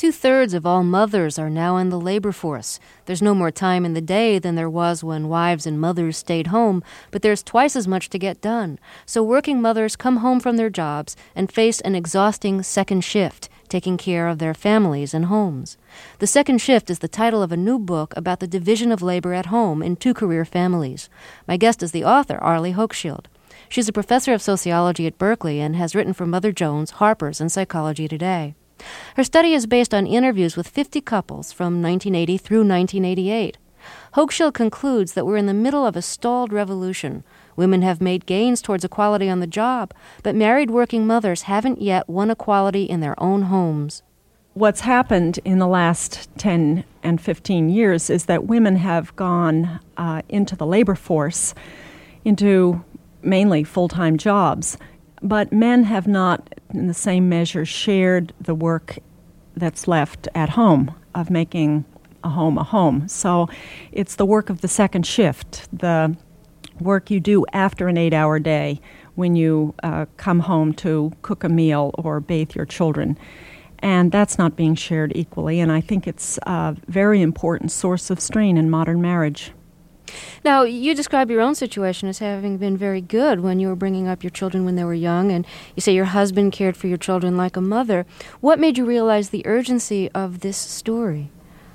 2/3 of all mothers are now in the labor force. There's no more time in the day than there was when wives and mothers stayed home, but there's twice as much to get done. So working mothers come home from their jobs and face an exhausting second shift, taking care of their families and homes. The Second Shift is the title of a new book about the division of labor at home in two-career families. My guest is the author, Arlie Hochschild. She's a professor of sociology at Berkeley and has written for Mother Jones, Harper's, and Psychology Today. Her study is based on interviews with 50 couples from 1980 through 1988. Hochschild concludes that we're in the middle of a stalled revolution. Women have made gains towards equality on the job, but married working mothers haven't yet won equality in their own homes. What's happened in the last 10 and 15 years is that women have gone into the labor force, into mainly full-time jobs, but men have not, in the same measure, shared the work that's left at home of making a home a home. So it's the work of the second shift, the work you do after an 8-hour day when you come home to cook a meal or bathe your children. And that's not being shared equally, and I think it's a very important source of strain in modern marriage. Now, you describe your own situation as having been very good when you were bringing up your children when they were young, and you say your husband cared for your children like a mother. What made you realize the urgency of this story?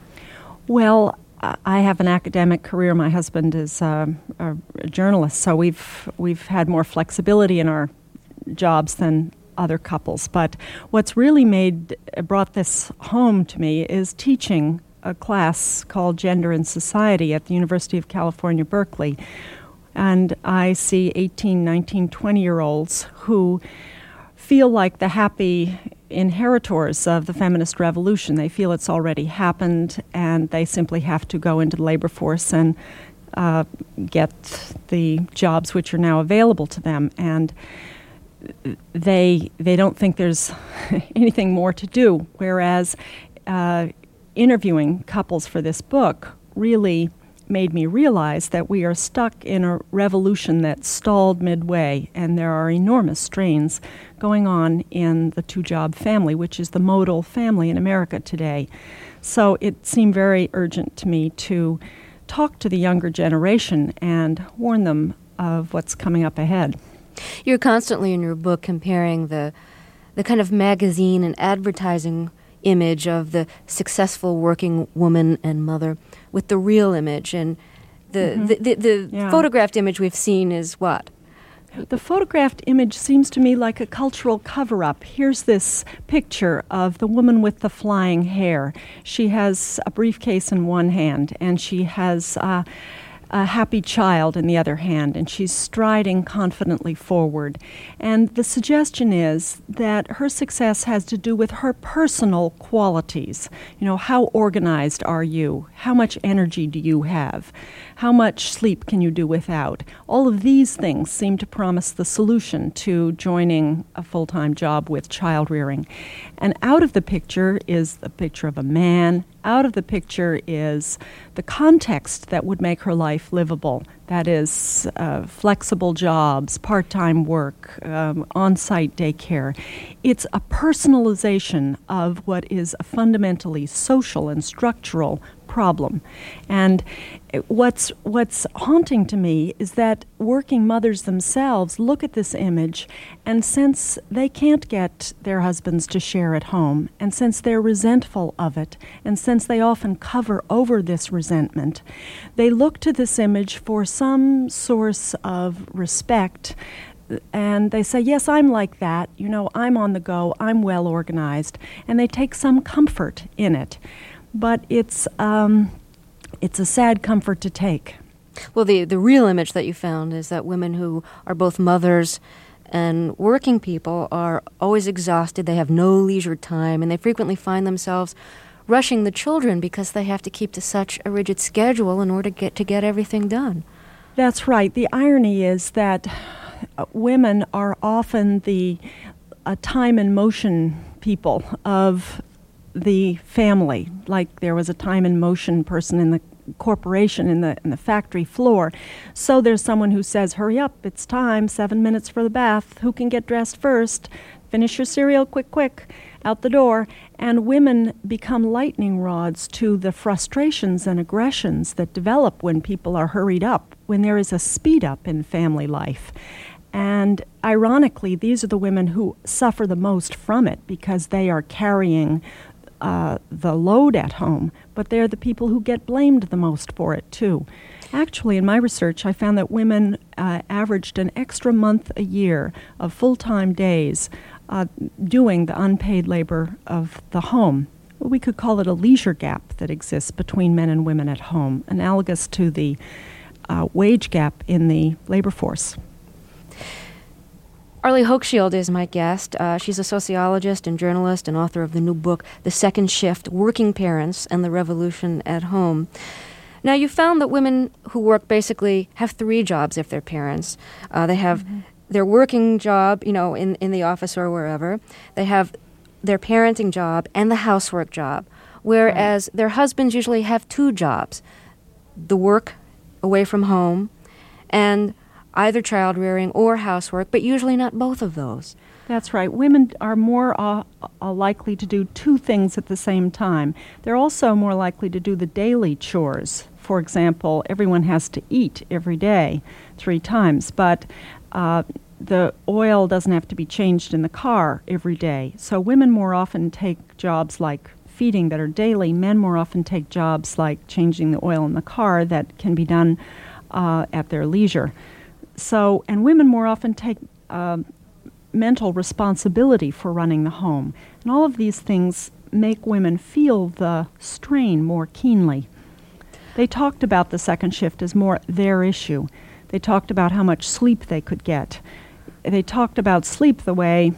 Well, I have an academic career. My husband is a journalist, so we've had more flexibility in our jobs than other couples. But what's really brought this home to me is teaching a class called Gender and Society at the University of California, Berkeley. And I see 18, 19, 20-year-olds who feel like the happy inheritors of the feminist revolution. They feel it's already happened, and they simply have to go into the labor force and get the jobs which are now available to them. And they don't think there's anything more to do, whereas interviewing couples for this book really made me realize that we are stuck in a revolution that stalled midway, and there are enormous strains going on in the two-job family, which is the modal family in America today. So it seemed very urgent to me to talk to the younger generation and warn them of what's coming up ahead. You're constantly in your book comparing the kind of magazine and advertising image of the successful working woman and mother with the real image, and the photographed image we've seen is what? The photographed image seems to me like a cultural cover-up. Here's this picture of the woman with the flying hair. She has a briefcase in one hand, and she has a happy child in the other hand, and she's striding confidently forward. And the suggestion is that her success has to do with her personal qualities. You know, how organized are you? How much energy do you have? How much sleep can you do without? All of these things seem to promise the solution to joining a full-time job with child rearing. And out of the picture is the picture of a man. Out of the picture is the context that would make her life livable. That is flexible jobs, part-time work, on-site daycare. It's a personalization of what is a fundamentally social and structural problem. And what's haunting to me is that working mothers themselves look at this image, and since they can't get their husbands to share at home, and since they're resentful of it, and since they often cover over this resentment, they look to this image for some source of respect. And they say, yes, I'm like that. You know, I'm on the go. I'm well organized. And they take some comfort in it. But it's a sad comfort to take. Well, the real image that you found is that women who are both mothers and working people are always exhausted. They have no leisure time, and they frequently find themselves rushing the children because they have to keep to such a rigid schedule in order to get everything done. That's right. The irony is that women are often the time and motion people of the family. Like there was a time and motion person in the corporation in the factory floor. So there's someone who says, hurry up, it's time, 7 minutes for the bath. Who can get dressed first? finish your cereal, quick, quick, out the door. And women become lightning rods to the frustrations and aggressions that develop when people are hurried up, when there is a speed up in family life. And ironically, these are the women who suffer the most from it because they are carrying the load at home, but they're the people who get blamed the most for it, too. Actually, in my research, I found that women averaged an extra month a year of full-time days doing the unpaid labor of the home. We could call it a leisure gap that exists between men and women at home, analogous to the wage gap in the labor force. Arlie Hochschild is my guest. She's a sociologist and journalist and author of the new book, The Second Shift, Working Parents and the Revolution at Home. Now, you found that women who work basically have 3 jobs if they're parents. They have their working job, in the office or wherever. They have their parenting job and the housework job, whereas their husbands usually have 2 jobs, the work away from home and either child rearing or housework, but usually not both of those. That's right. Women are more likely to do 2 things at the same time. They're also more likely to do the daily chores. For example, everyone has to eat every day 3 times, but the oil doesn't have to be changed in the car every day. So women more often take jobs like feeding that are daily. Men more often take jobs like changing the oil in the car that can be done at their leisure. So, and women more often take mental responsibility for running the home. And all of these things make women feel the strain more keenly. They talked about the second shift as more their issue. They talked about how much sleep they could get. They talked about sleep the way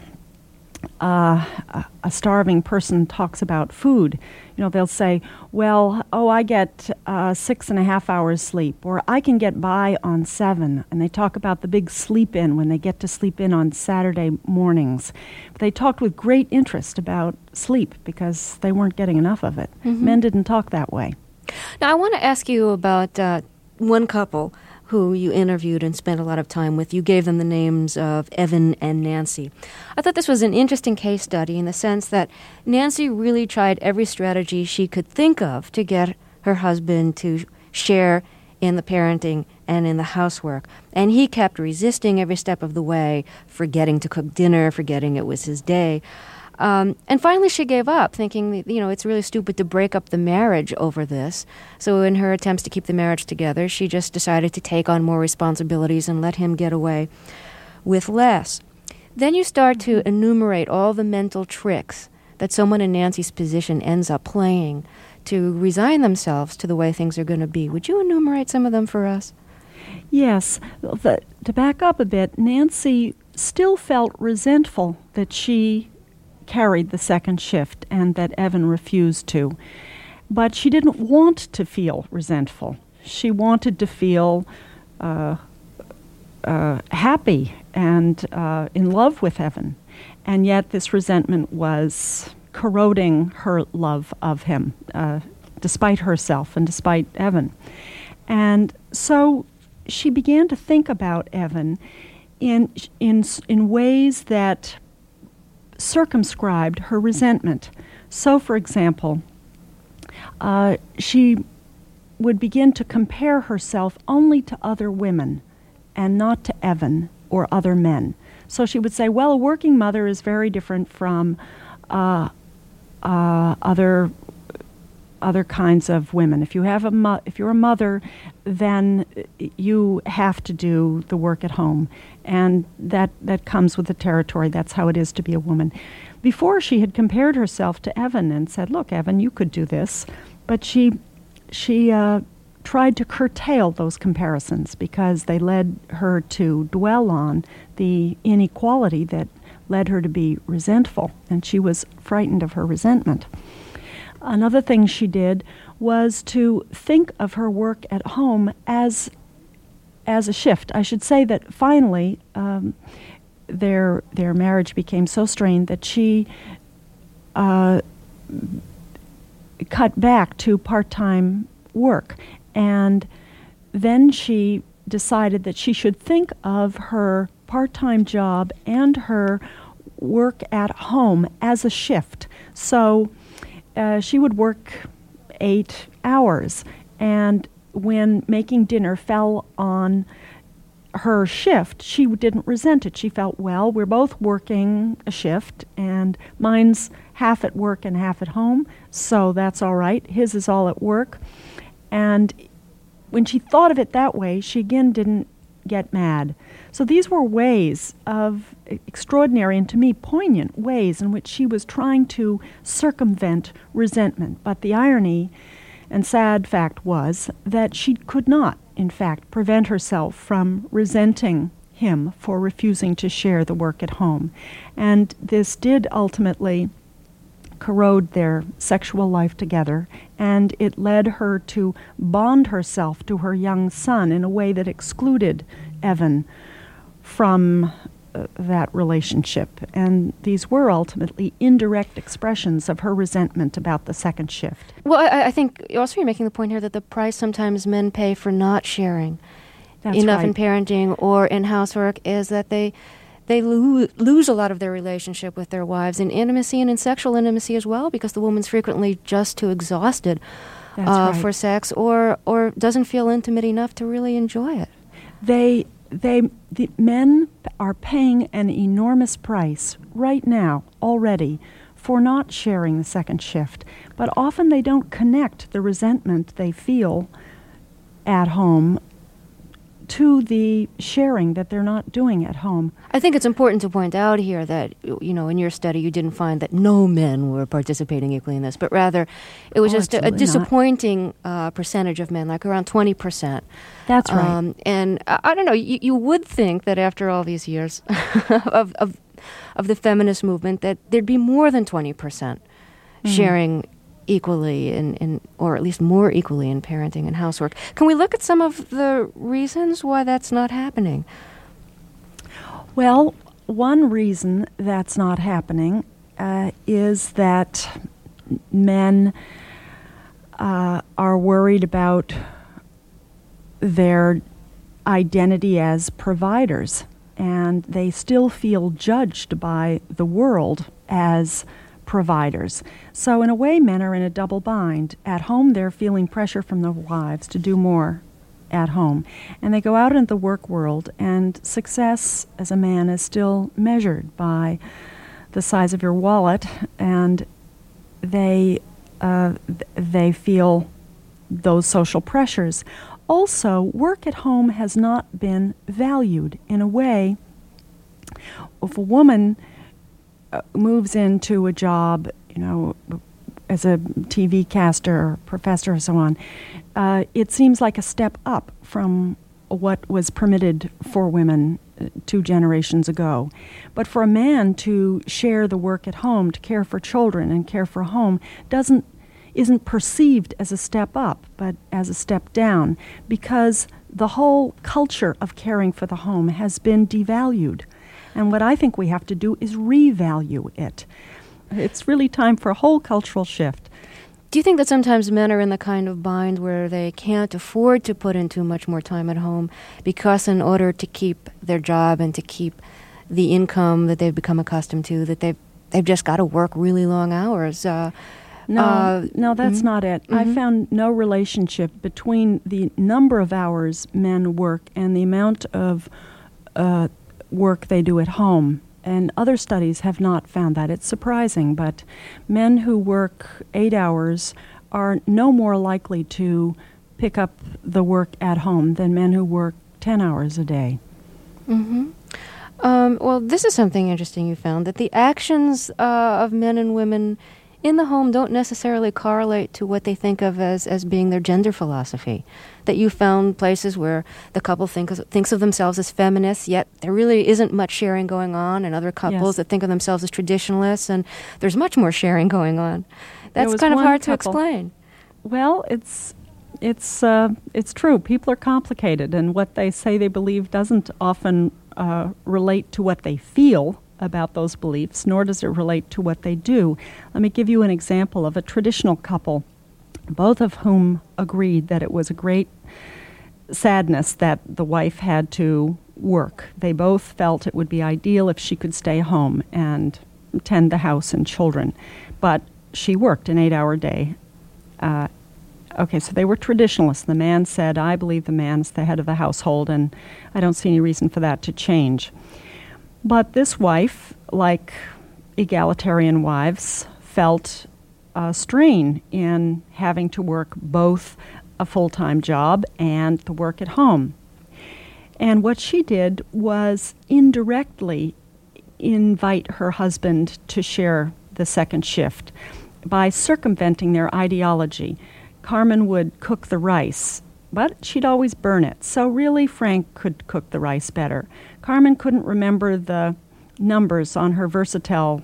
a starving person talks about food. They'll say, well, I get 6.5 hours sleep, or I can get by on 7. And they talk about the big sleep in when they get to sleep in on Saturday mornings. But they talked with great interest about sleep because they weren't getting enough of it. Mm-hmm. Men didn't talk that way. Now, I want to ask you about one couple who you interviewed and spent a lot of time with. You gave them the names of Evan and Nancy. I thought this was an interesting case study in the sense that Nancy really tried every strategy she could think of to get her husband to share in the parenting and in the housework. And he kept resisting every step of the way, forgetting to cook dinner, forgetting it was his day. And finally she gave up, thinking, it's really stupid to break up the marriage over this. So in her attempts to keep the marriage together, she just decided to take on more responsibilities and let him get away with less. Then you start to enumerate all the mental tricks that someone in Nancy's position ends up playing to resign themselves to the way things are going to be. Would you enumerate some of them for us? Yes. To back up a bit, Nancy still felt resentful that she carried the second shift and that Evan refused to. But she didn't want to feel resentful. She wanted to feel happy and in love with Evan. And yet this resentment was corroding her love of him, despite herself and despite Evan. And so she began to think about Evan in ways that circumscribed her resentment. So, for example, she would begin to compare herself only to other women and not to Evan or other men. So she would say, well, a working mother is very different from other kinds of women. If you're a mother, then you have to do the work at home, and that comes with the territory. That's how it is to be a woman. Before, she had compared herself to Evan and said, look, Evan, you could do this. But she tried to curtail those comparisons because they led her to dwell on the inequality that led her to be resentful, and she was frightened of her resentment. Another thing she did was to think of her work at home as a shift. I should say that finally their marriage became so strained that she cut back to part-time work. And then she decided that she should think of her part-time job and her work at home as a shift. So she would work 8 hours, and when making dinner fell on her shift, she didn't resent it. She felt, well, we're both working a shift, and mine's half at work and half at home, so that's all right. His is all at work. And when she thought of it that way, she again didn't get mad. So these were ways of extraordinary and to me poignant ways in which she was trying to circumvent resentment. But the irony and sad fact was that she could not, in fact, prevent herself from resenting him for refusing to share the work at home. And this did ultimately corrode their sexual life together, and it led her to bond herself to her young son in a way that excluded Evan from that relationship. And these were ultimately indirect expressions of her resentment about the second shift. Well, I think also you're making the point here that the price sometimes men pay for not sharing enough in parenting or in housework is that they lose a lot of their relationship with their wives in intimacy and in sexual intimacy as well, because the woman's frequently just too exhausted for sex or doesn't feel intimate enough to really enjoy it. The men are paying an enormous price right now already for not sharing the second shift, but often they don't connect the resentment they feel at home to the sharing that they're not doing at home. I think it's important to point out here that, in your study you didn't find that no men were participating equally in this, but rather it was just a disappointing percentage of men, like around 20%. That's right. And I don't know, you would think that after all these years of the feminist movement that there'd be more than 20% sharing equally or at least more equally in parenting and housework. Can we look at some of the reasons why that's not happening? Well, one reason that's not happening is that men are worried about their identity as providers, and they still feel judged by the world as providers. So in a way, men are in a double bind. At home, they're feeling pressure from their wives to do more at home. And they go out into the work world, and success as a man is still measured by the size of your wallet, and they feel those social pressures. Also, work at home has not been valued in a way. If a woman moves into a job, as a TV caster or professor or so on, it seems like a step up from what was permitted for women 2 generations ago. But for a man to share the work at home, to care for children and care for home, isn't perceived as a step up, but as a step down, because the whole culture of caring for the home has been devalued. And what I think we have to do is revalue it. It's really time for a whole cultural shift. Do you think that sometimes men are in the kind of bind where they can't afford to put in too much more time at home because in order to keep their job and to keep the income that they've become accustomed to, that they've just got to work really long hours? No, that's not it. I found no relationship between the number of hours men work and the amount of work they do at home. And other studies have not found that. It's surprising, but men who work 8 hours are no more likely to pick up the work at home than men who work 10 hours a day. Well, this is something interesting you found, that the actions of men and women in the home don't necessarily correlate to what they think of as being their gender philosophy. That you found places where the couple thinks of themselves as feminists, yet there really isn't much sharing going on, and other couples that think of themselves as traditionalists, and there's much more sharing going on. That's kind of hard to explain. Well, it's true. People are complicated, and what they say they believe doesn't often relate to what they feel about those beliefs, nor does it relate to what they do. Let me give you an example of a traditional couple, both of whom agreed that it was a great sadness that the wife had to work. They both felt it would be ideal if she could stay home and tend the house and children. But she worked an 8-hour day. Okay, so they were traditionalists. The man said, I believe the man's the head of the household, and I don't see any reason for that to change. But this wife, like egalitarian wives, felt a strain in having to work both a full-time job and the work at home. And what she did was indirectly invite her husband to share the second shift by circumventing their ideology. Carmen would cook the rice, but she'd always burn it. So really, Frank could cook the rice better. Carmen couldn't remember the numbers on her Versatel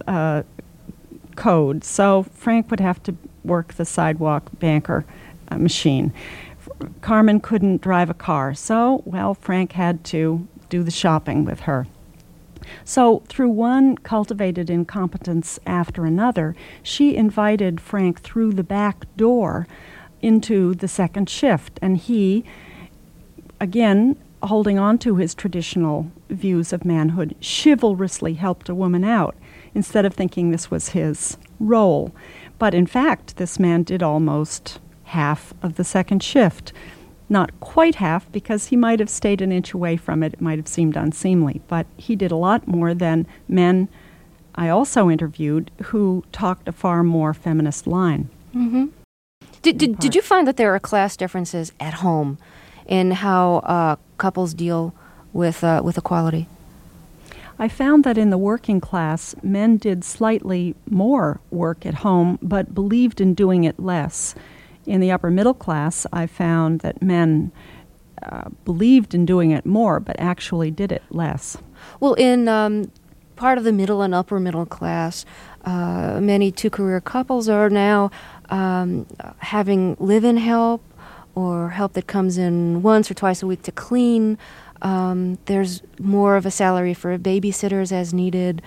code, so Frank would have to work the sidewalk banker machine. Carmen couldn't drive a car, so, well, Frank had to do the shopping with her. So through one cultivated incompetence after another, she invited Frank through the back door into the second shift, and he, again, holding on to his traditional views of manhood, chivalrously helped a woman out instead of thinking this was his role. But in fact, this man did almost half of the second shift. Not quite half, because he might have stayed an inch away from it. It might have seemed unseemly. But he did a lot more than men I also interviewed who talked a far more feminist line. Mm-hmm. Did you find that there are class differences at home in how couples deal with equality? I found that in the working class, men did slightly more work at home, but believed in doing it less. In the upper middle class, I found that men believed in doing it more, but actually did it less. Well, in part of the middle and upper middle class, many two-career couples are now having live-in help or help that comes in once or twice a week to clean. There's more of a salary for babysitters as needed.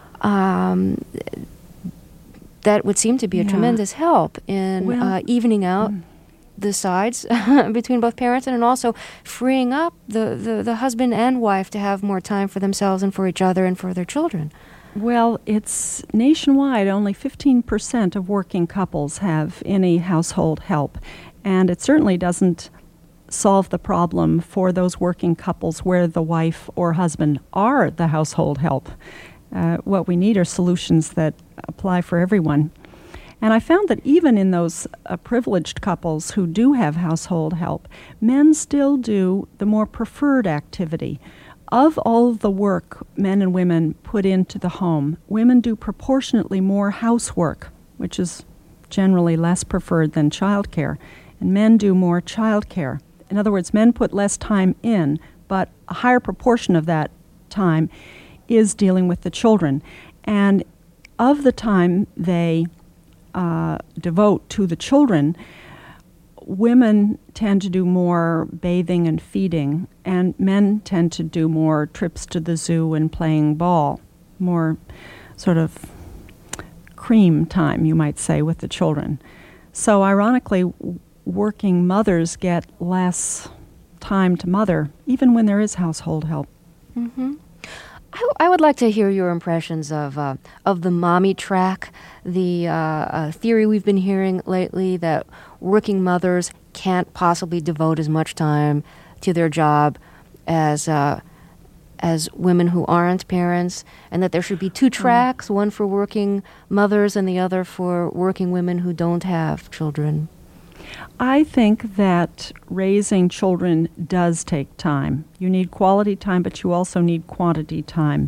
That would seem to be a tremendous help in evening out the sides between both parents, and also freeing up the husband and wife to have more time for themselves and for each other and for their children. Well, it's nationwide. Only 15% of working couples have any household help, and it certainly doesn't solve the problem for those working couples where the wife or husband are the household help. What we need are solutions that apply for everyone. And I found that even in those privileged couples who do have household help, men still do the more preferred activity. Of all the work men and women put into the home, women do proportionately more housework, which is generally less preferred than childcare, and men do more childcare. In other words, men put less time in, but a higher proportion of that time is dealing with the children. And of the time they devote to the children, women tend to do more bathing and feeding, and men tend to do more trips to the zoo and playing ball, more sort of cream time, you might say, with the children. So ironically, working mothers get less time to mother, even when there is household help. Mm-hmm. I would like to hear your impressions of the mommy track, the theory we've been hearing lately that working mothers can't possibly devote as much time to their job as women who aren't parents, and that there should be two tracks, one for working mothers and the other for working women who don't have children. I think that raising children does take time. You need quality time, but you also need quantity time.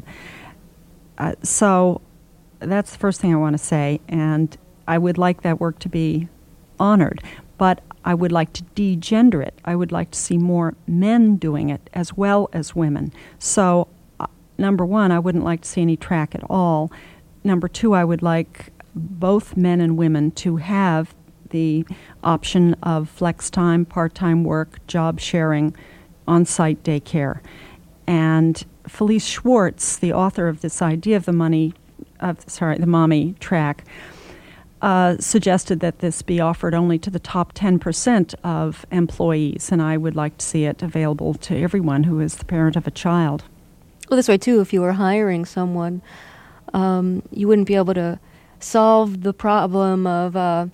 So that's the first thing I want to say, and I would like that work to be honored, but I would like to degender it. I would like to see more men doing it as well as women. So, number one, I wouldn't like to see any track at all. Number two, I would like both men and women to have the option of flex time, part-time work, job sharing, on-site daycare. And Felice Schwartz, the author of this idea of the mommy track, suggested that this be offered only to the top 10% of employees, and I would like to see it available to everyone who is the parent of a child. Well, this way, too, if you were hiring someone, you wouldn't be able to solve the problem of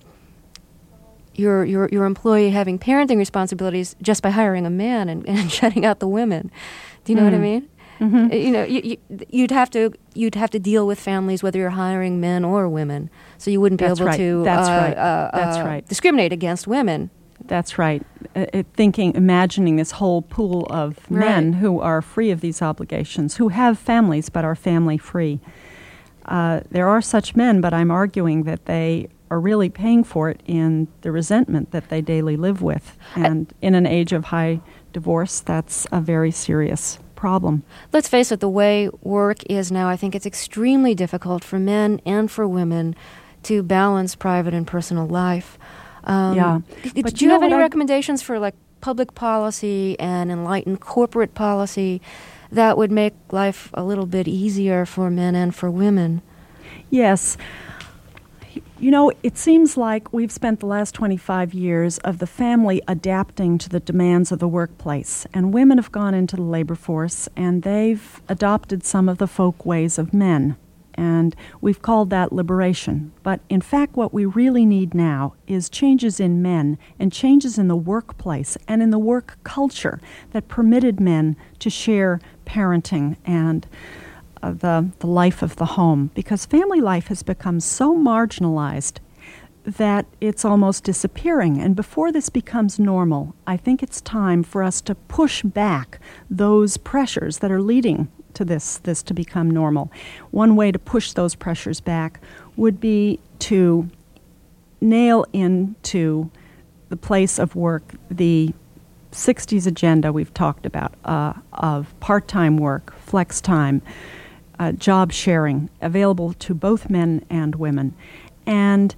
your employee having parenting responsibilities just by hiring a man and shutting out the women. Do you know what I mean? Mm-hmm. You know, you'd have to deal with families whether you're hiring men or women, so you wouldn't be able to discriminate against women. That's right. Imagining this whole pool of men who are free of these obligations, who have families but are family free. There are such men, but I'm arguing that they are really paying for it in the resentment that they daily live with. And in an age of high divorce, that's a very serious problem. Let's face it, the way work is now, I think it's extremely difficult for men and for women to balance private and personal life. Did you have any recommendations for like public policy and enlightened corporate policy that would make life a little bit easier for men and for women? Yes. You know, it seems like we've spent the last 25 years of the family adapting to the demands of the workplace, and women have gone into the labor force and they've adopted some of the folk ways of men, and we've called that liberation. But in fact, what we really need now is changes in men and changes in the workplace and in the work culture that permitted men to share parenting and the life of the home, because family life has become so marginalized that it's almost disappearing. And before this becomes normal, I think it's time for us to push back those pressures that are leading to this to become normal. One way to push those pressures back would be to nail into the place of work the 60s agenda we've talked about of part-time work, flex time, job sharing, available to both men and women. And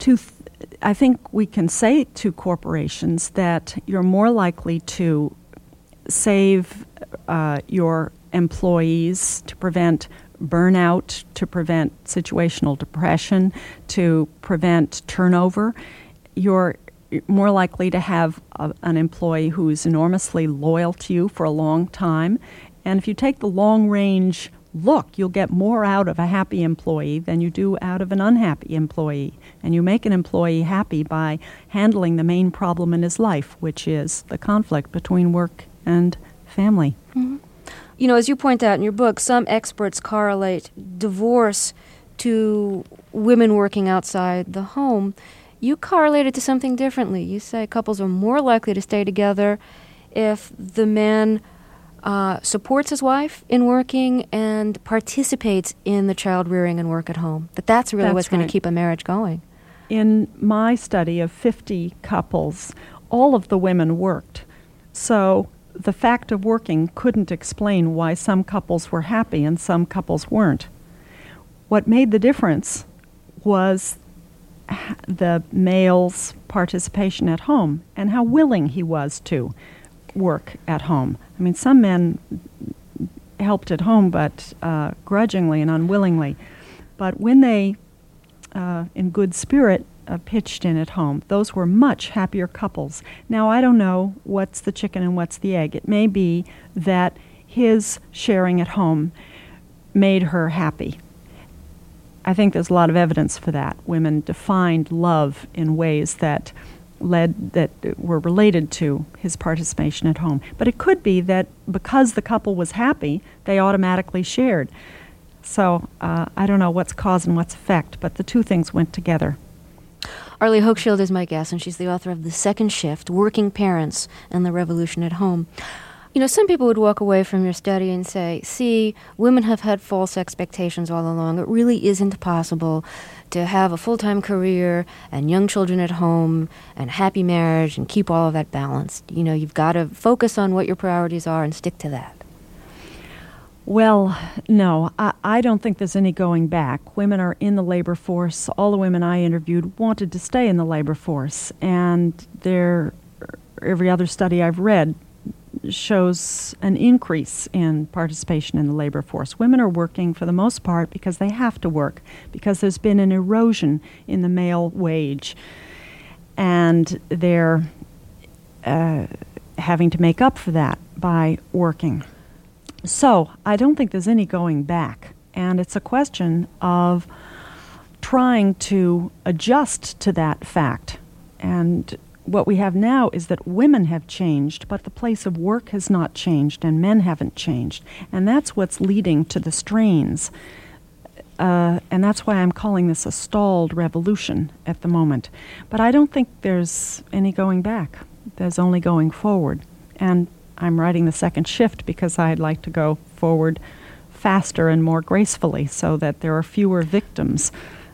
I think we can say to corporations that you're more likely to save your employees, to prevent burnout, to prevent situational depression, to prevent turnover. You're more likely to have an employee who's enormously loyal to you for a long time. And if you take the long-range look, you'll get more out of a happy employee than you do out of an unhappy employee. And you make an employee happy by handling the main problem in his life, which is the conflict between work and family. Mm-hmm. You know, as you point out in your book, some experts correlate divorce to women working outside the home. You correlate it to something differently. You say couples are more likely to stay together if the man supports his wife in working and participates in the child rearing and work at home. That's really what's going to keep a marriage going. In my study of 50 couples, all of the women worked. So the fact of working couldn't explain why some couples were happy and some couples weren't. What made the difference was the male's participation at home and how willing he was to work at home. I mean, some men helped at home, but grudgingly and unwillingly. But when they, in good spirit, pitched in at home, those were much happier couples. Now, I don't know what's the chicken and what's the egg. It may be that his sharing at home made her happy. I think there's a lot of evidence for that. Women defined love in ways that were related to his participation at home. But it could be that because the couple was happy, they automatically shared. So I don't know what's cause and what's effect, but the two things went together. Arlie Hochschild is my guest, and she's the author of The Second Shift, Working Parents and the Revolution at Home. You know, some people would walk away from your study and say, see, women have had false expectations all along. It really isn't possible to have a full-time career and young children at home and happy marriage and keep all of that balanced. You know, you've got to focus on what your priorities are and stick to that. Well, no, I don't think there's any going back. Women are in the labor force. All the women I interviewed wanted to stay in the labor force. And every other study I've read shows an increase in participation in the labor force. Women are working for the most part because they have to work, because there's been an erosion in the male wage, and they're having to make up for that by working. So I don't think there's any going back, and it's a question of trying to adjust to that fact. And what we have now is that women have changed, but the place of work has not changed, and men haven't changed. And that's what's leading to the strains. And that's why I'm calling this a stalled revolution at the moment. But I don't think there's any going back. There's only going forward. And I'm writing the second shift because I'd like to go forward faster and more gracefully so that there are fewer victims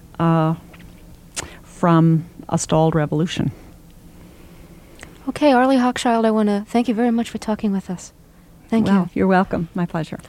from a stalled revolution. Okay, Arlie Hochschild, I want to thank you very much for talking with us. Thank you. Well, you're welcome. My pleasure.